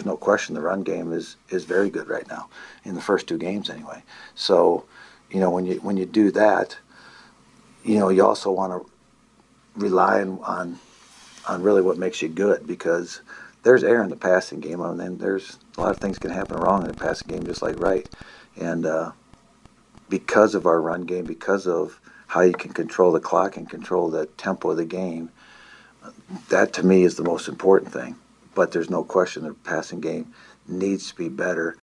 there's no question the run game is very good right now in the first two games anyway. So, when you do that, you also want to rely on really what makes you good, because there's error in the passing game, and then there's a lot of things can happen wrong in the passing game, just like right. And because of our run game, because of how you can control the clock and control the tempo of the game, that to me is the most important thing. But there's no question the passing game needs to be better.